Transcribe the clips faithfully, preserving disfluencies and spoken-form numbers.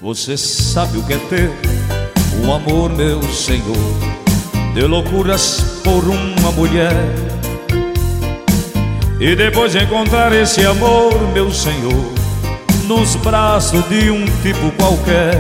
Você sabe o que é ter um amor, meu Senhor, de loucuras por uma mulher, e depois encontrar esse amor, meu Senhor, nos braços de um tipo qualquer.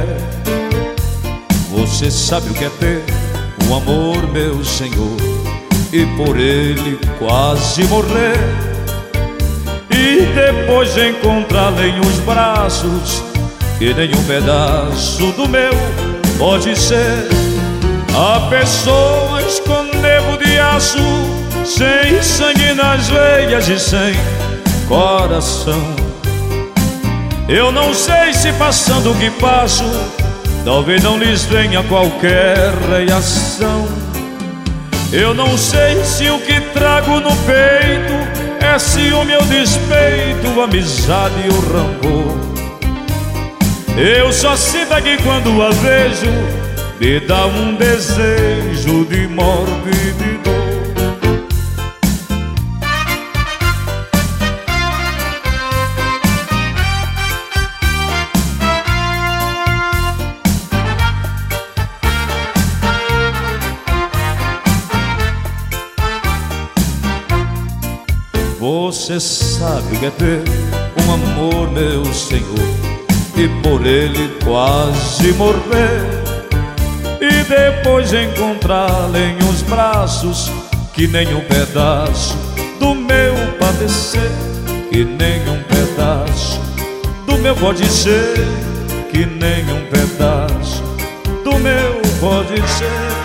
Você sabe o que é ter um amor, meu Senhor, e por ele quase morrer, e depois encontrá-lo em os braços que nenhum pedaço do meu pode ser. Há pessoas com nervo de aço, sem sangue nas veias e sem coração. Eu não sei se passando o que passo, talvez não lhes venha qualquer reação. Eu não sei se o que trago no peito é ciúme ou despeito, amizade ou rancor. Eu só sinto que quando a vejo me dá um desejo de morte e de dor. Você sabe o que é ter um amor, meu Senhor, e por ele quase morrer, e depois encontrá-lo em uns braços que nem um pedaço do meu padecer, que nem um pedaço do meu pode ser, que nem um pedaço do meu pode ser.